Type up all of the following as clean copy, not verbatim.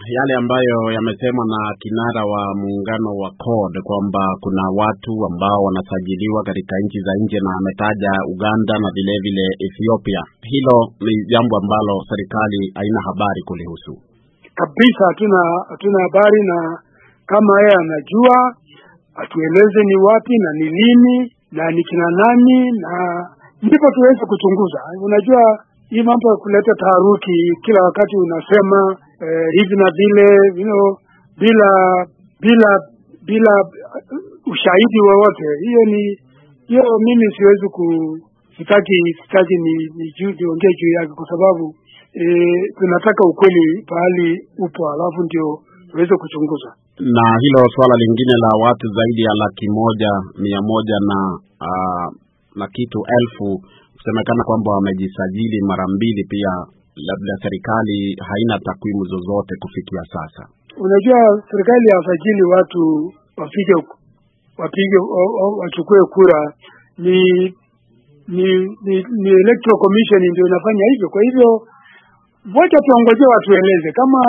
yale ambayo yamesemwa na kinara wa muungano wa CORD kwamba kuna watu ambao wanasajiliwa katika nchi za nje na ametaja Uganda na vile vile Ethiopia, hilo ni jambo ambalo serikali haina habari kulihusu kabisa. Hatuna habari, na kama yeye anajua atueleze ni wapi na ni lini na ni kina nani, na ndipo tuweze kuchunguza. Unajua hii mambo ya kuleta taharuki kila wakati unasema hivi na vile, bila ushahidi wowote, hiyo mimi siwezi sitaki niongee juu yake, kwa sababu tunataka ukweli pahali upo, alafu ndio tuweze kuchunguza. Na hilo swala lingine la watu zaidi ya 100,100 na kitu elfu kusemekana kwamba wamejisajili mara mbili, pia labda serikali haina takwimu zozote kufikia sasa. Unajua serikali hafajili watu wapige wachukue kura, ni electoral commission ndio inafanya hivyo. Kwa hivyo wote tuongoje watueleze kama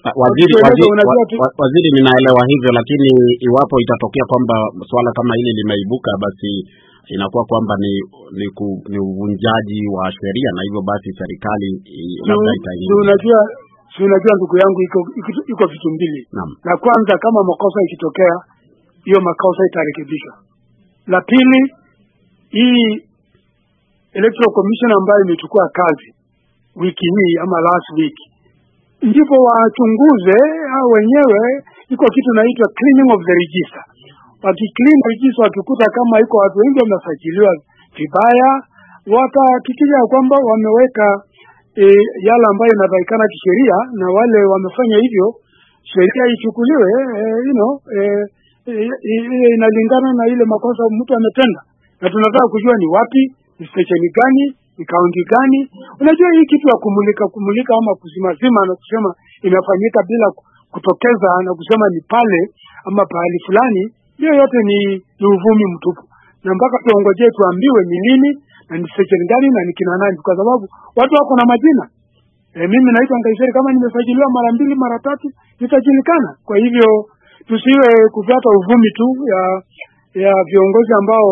waziri ninaelewa hivyo, lakini iwapo itatokea kwamba swala kama hili limeibuka, basi inakuwa kwamba ni uvunjaji wa sheria, na hivyo basi serikali labda itaingia. Unajua ndugu yangu, iko vitu mbili. La kwanza, kama makosa ikitokea, hiyo makosa itarekebishwa. La pili, hii electoral commission ambayo imechukua kazi wiki hii ama last week, ndipo wachunguze hao wenyewe. Iko kitu naitwa cleaning of the register. Wakiclean register, wakikuta kama iko watu wengi wamesajiliwa vibaya, watahakikisha kwamba wameweka yale ambayo inatakikana kisheria, na wale wamefanya hivyo sheria ichukuliwe inalingana na ile makosa mtu ametenda. Na tunataka kujua ni wapi, ni station gani, ni county gani. Unajua hii kitu ya kumulika ama kuzima na kusema imefanyika bila kutokeza na kusema ni pale ama pahali fulani, hiyo yote ni uvumi mtupu. Na mpaka tuongojee tuambiwe ni lini na ni station gani na ni kina nani, kwa sababu watu wako na majina. Mimi naitwa Ngaiseri, kama nimesajiliwa mara 2 mara 3 nitajulikana. Kwa hivyo tusiwe kufuata uvumi tu ya viongozi ambao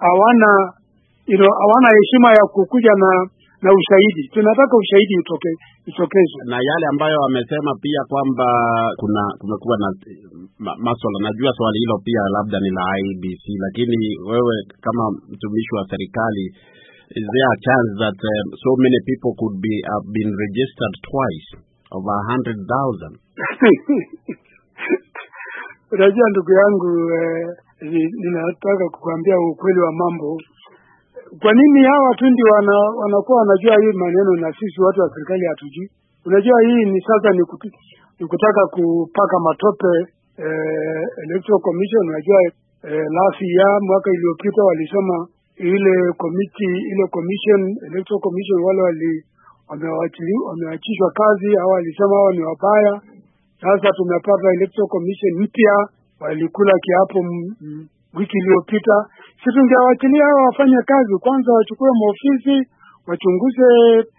hawana heshima ya kukuja na ushahidi. Tunataka ushahidi itokezwe. Na yale ambayo wamesema pia kwamba kumekuwa na masuala, najua swali hilo pia labda ni la IEBC, lakini wewe kama mtumishi wa serikali, is there a chance that so many people could have been registered twice, over 100,000? Unajua ndugu yangu, ninataka kukuambia ukweli wa mambo. Kwa nini hawa watu ndio wanakuwa wanajua hii maneno na sisi watu wa serikali hatujui? Unajua hii ni sasa ni kutaka kupaka matope electoral commission. Unajua last year, mwaka iliyopita, walisema ile commission, electoral commission, wale wameachishwa kazi, au walisema hao ni wabaya. Sasa tumepata electoral commission mpya, walikula kiapo wiki iliyopita. Sisi tungewachilia hao wafanye kazi kwanza, wachukue maofisi, wachunguze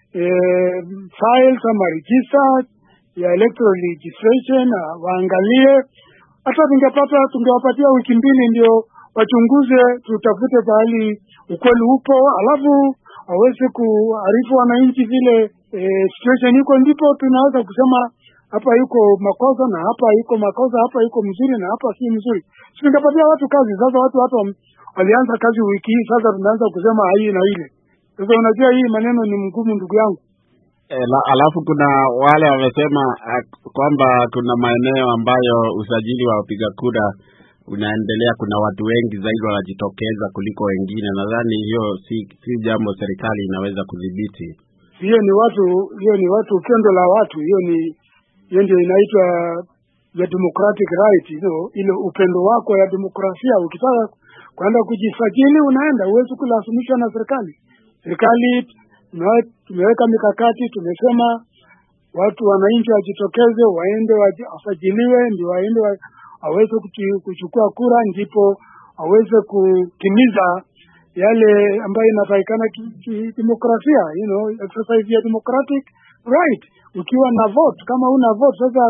files ama register ya electoral registration, waangalie. Hata tungewapatia wiki 2 ndio wachunguze, tutafute pahali ukweli upo, alafu waweze kuarifu wananchi vile situation iko, ndipo tunaweza kusema hapa yuko makosa na hapa yuko makosa, hapa yuko mzuri na hapa si mzuri. Tungepatia watu kazi. Sasa watu walianza kazi wiki hii, sasa tunaanza kusema hii na ile. Sasa unajua hii maneno ni mgumu ndugu yangu. Alafu kuna wale wamesema kwamba kuna maeneo ambayo usajili wa wapiga kura unaendelea, kuna watu wengi zaidi wanajitokeza kuliko wengine. Nadhani hiyo si jambo serikali inaweza kudhibiti. Hiyo ni watu upendo la watu. Hiyo ndio inaitwa the democratic right, ile upendo wako ya demokrasia. Ukitaka kwenda kujisajili unaenda, huwezi kulazimishwa na serikali. Serikali tumeweka mikakati, tumesema watu wananchi wajitokeze, waende wasajiliwe, ndio waende waweze kuchukua kura, ndipo waweze kutimiza yale ambayo inatakikana demokrasia, exercise ya democratic right. Ukiwa na vote, kama una vote, sasa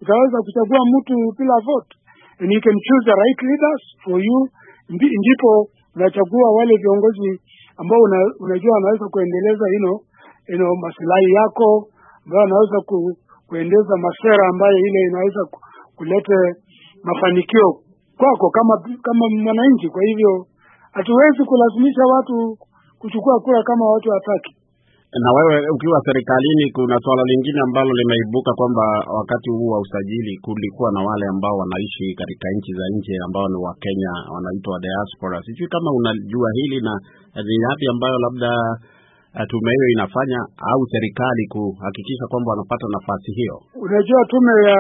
utaweza kuchagua mtu bila vote, and you can choose the right leaders for you. Ndipo unachagua wale viongozi ambao unajua wanaweza kuendeleza maslahi yako, ambao wanaweza kuendeleza masera ambayo ile inaweza kuleta mafanikio kwako kama mwananchi. Kwa hivyo hatuwezi kulazimisha watu kuchukua kura kama watu hataki. Na wewe ukiwa serikalini, kuna swala lingine ambalo limeibuka kwamba wakati huu wa usajili kulikuwa na wale ambao wanaishi katika nchi za nje ambao ni wa Kenya, wanaitwa diaspora. Sijui kama unajua hili na ni yapi ambayo labda tume hiyo inafanya au serikali kuhakikisha kwamba wanapata nafasi hiyo. Unajua tume ya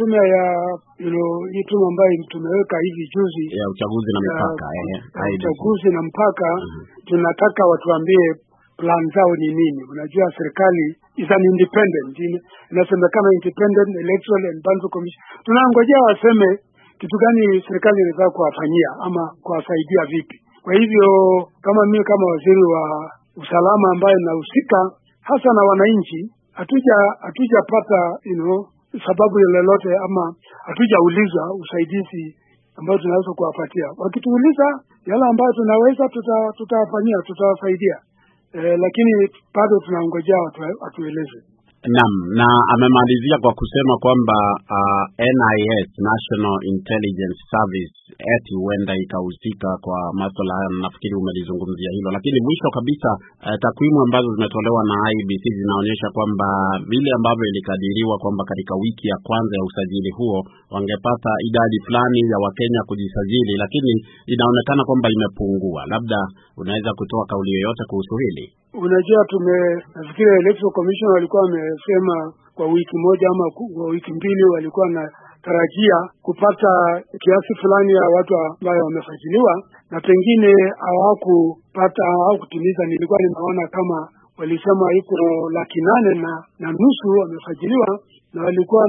hii tume ambayo tumeweka hivi juzi ya uchaguzi na mipaka uchaguzi na mpaka, tunataka watuambie plan zao ni nini. Unajua serikali is an independent, inasemekana Independent Electoral and Boundary Commission. Tunangojea waseme kitu gani serikali inaweza kuwafanyia ama kuwasaidia vipi. Kwa hivyo kama mimi kama waziri wa usalama ambaye nahusika hasa na wananchi, hatujapata sababu lolote ama hatujauliza usaidizi ambao tunaweza kuwapatia. Wakituuliza yale ambayo tunaweza tutawafanyia, tutawasaidia. Lakini bado tunangojea watueleze. Naam, na amemalizia kwa kusema kwamba NIS, National Intelligence Service, eti huenda ikahusika kwa masuala haya. Nafikiri umelizungumzia hilo, lakini mwisho kabisa takwimu ambazo zimetolewa na IEBC zinaonyesha kwamba vile ambavyo ilikadiriwa kwamba katika wiki ya kwanza ya usajili huo wangepata idadi fulani ya Wakenya kujisajili, lakini inaonekana kwamba imepungua. Labda unaweza kutoa kauli yoyote kuhusu hili? Unajua nafikiri Electoral Commission walikuwa wamesema kwa wiki moja ama kwa wiki mbili walikuwa na tarajia kupata kiasi fulani ya watu ambao wamesajiliwa, na pengine hawakutimiza. Nilikuwa nimeona kama walisema iko 800,000 wamesajiliwa, na walikuwa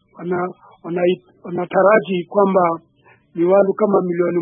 wanataraji kwamba ni watu kama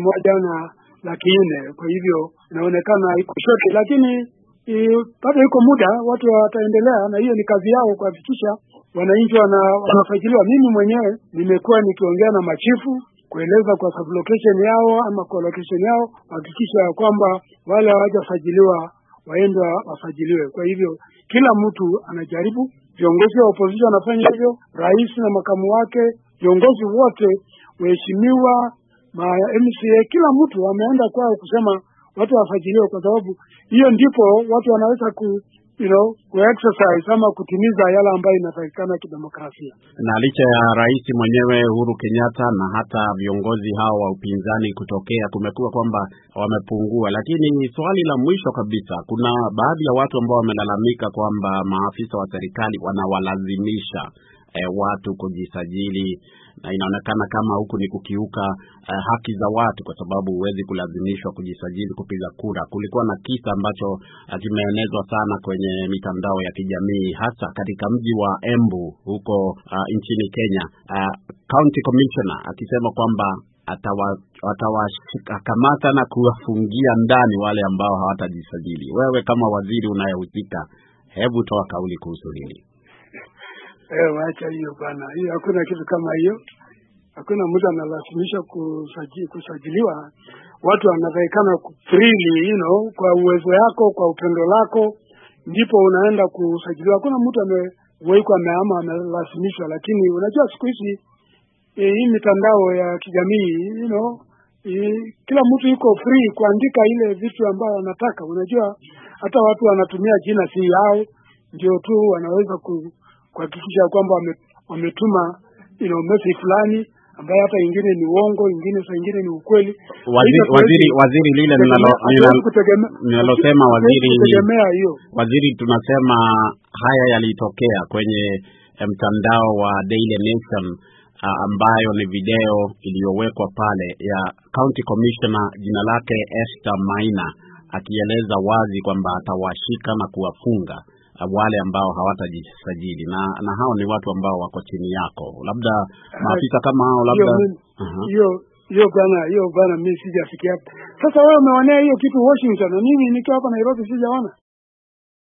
1,400,000. Kwa hivyo inaonekana iko short, lakini bado iko muda, watu wataendelea, na hiyo ni kazi yao kuhakikisha wananchi wanasajiliwa. Mimi mwenyewe nimekuwa nikiongea na machifu kueleza kwa sublocation yao ama kwa location yao, hakikisha kwamba wale hawajasajiliwa waende wasajiliwe. Kwa hivyo kila mtu anajaribu, viongozi wa opposition wanafanya hivyo, rais na makamu wake, viongozi wote, waheshimiwa, MCA, kila mtu ameenda kwao kusema watu wasajiliwe, kwa sababu hiyo ndipo watu wanaweza ku-exercise ama kutimiza yale ambayo inatakikana kidemokrasia. Na licha ya rais mwenyewe Uhuru Kenyatta na hata viongozi hao wa upinzani kutokea, kumekuwa kwamba wamepungua. Lakini swali la mwisho kabisa, kuna baadhi ya watu ambao wamelalamika kwamba maafisa wa serikali wanawalazimisha watu kujisajili, na inaonekana kama huku ni kukiuka haki za watu, kwa sababu huwezi kulazimishwa kujisajili kupiga kura. Kulikuwa na kisa ambacho kimeenezwa sana kwenye mitandao ya kijamii, hasa katika mji wa Embu huko nchini Kenya, County Commissioner akisema kwamba atawakamata na kuwafungia ndani wale ambao hawatajisajili. Wewe kama waziri unayehusika, hebu toa kauli kuhusu hili. Wacha hiyo bana. Hiyo hakuna kitu kama hiyo. Hakuna mtu analazimisha kusajiliwa. Watu wanatakikana freely, kwa uwezo yako, kwa upendo lako ndipo unaenda kusajiliwa. Hakuna mtu amewekwa ama amelazimishwa. Lakini unajua siku hizi hii mitandao ya kijamii, kila mtu yuko free kuandika ile vitu ambayo anataka. Unajua hata watu wanatumia jina si yao, ndio tu wanaweza kuhakikisha kwamba wametuma message fulani ambayo hata ingine ni uongo, ingine saa ingine ni ukweli. Waziri lile ninalosema waziri tunasema haya yalitokea kwenye mtandao wa Daily Nation, ambayo ni video iliyowekwa pale ya County Commissioner jina lake Esther Maina akieleza wazi kwamba atawashika na kuwafunga wale ambao hawatajisajili, na hao ni watu ambao wako chini yako. Labda maafisa kama hao labda hiyo bana mimi sijafikia. Sasa wewe umeonea hiyo kitu Washington, na mimi nikiwa hapa Nairobi sijaona.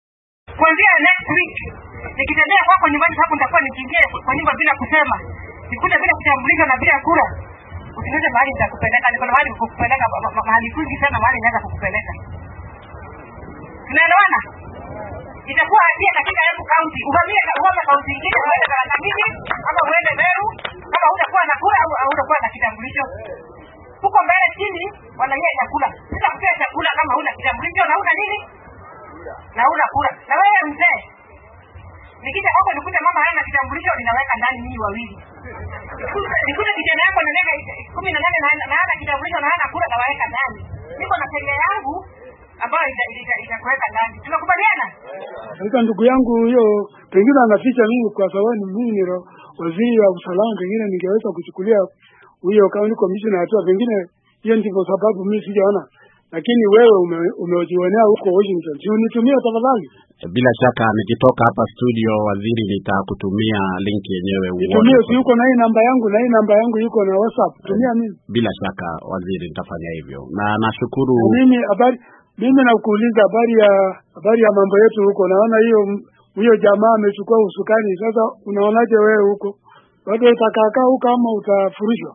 Kuanzia next week nikitembea kwako nyumbani hapo nitakuwa nikiingia kwa nyumba bila kusema Ukikuja bila kitambulisho na bila kura, usinize mahali nitakupeleka, niko na mahali kukupeleka, mahali kwingi sana mahali naweza kukupeleka. Tunaelewana? Itakuwa hatia katika Embu County, uhamie kaunti nyingine, uende Tharaka-Nithi, ama uende Meru, kama hutakuwa na kura au hutakuwa na kitambulisho. Huko mbele chini wananyea chakula. Sasa kupea chakula kama huna kitambulisho na huna nini? Na huna kura. Na wewe mzee, nikija hapo nikute mama hana kitambulisho, ninaweka ndani nyinyi wawili. Nikute kijana yako na miaka 18 na hana kitambulisho na hana kura, na waweka ndani. Niko na sheria yangu ambayo itakuweka ndani. Tunakubaliana? Sasa ndugu yangu hiyo pengine anaficha mimi kwa sababu mimi ni waziri wa usalama, pengine ningeweza kuchukulia huyo county commissioner hatua, pengine hiyo ndivyo sababu mimi sijaona. Lakini wewe umejionea huko Washington, si unitumie tafadhali? Bila shaka nikitoka hapa studio, waziri, nitakutumia link yenyewe uone. Nitumie, si uko na hii namba yangu, na hii namba yangu yuko na WhatsApp. Tumia mimi. Bila shaka waziri, nitafanya hivyo. Na nashukuru. Mimi nakuuliza habari ya mambo yetu huko. Naona hiyo jamaa amechukua usukani. Sasa unaonaje wewe huko? Watu utakaa huko ama utafurushwa?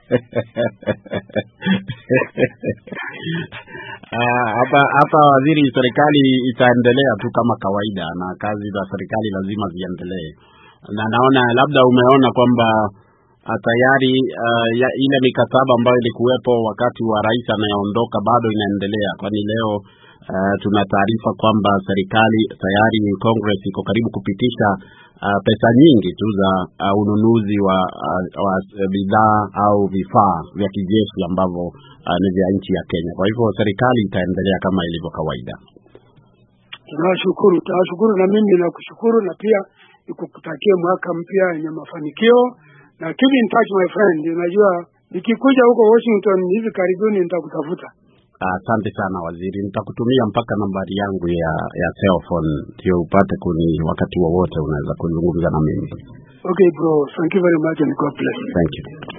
Hapa waziri, serikali itaendelea tu kama kawaida, na kazi za serikali lazima ziendelee. Na naona labda umeona kwamba tayari ile mikataba ambayo ilikuwepo wakati wa rais anayeondoka bado inaendelea, kwani leo tuna taarifa kwamba serikali tayari Congress iko karibu kupitisha pesa nyingi tu za ununuzi wa bidhaa au vifaa vya kijeshi ambavyo ni vya nchi ya Kenya. Kwa hivyo serikali itaendelea kama ilivyo kawaida. Tunashukuru na mimi nakushukuru, na pia nikukutakia mwaka mpya wenye mafanikio, na keep in touch my friend. Unajua nikikuja huko Washington hivi karibuni nitakutafuta. Asante sana waziri, nitakutumia mpaka nambari yangu ya cell phone ndio upate kuni wakati wowote unaweza kuzungumza na mimi. Okay bro, thank you very much and God bless. Thank you.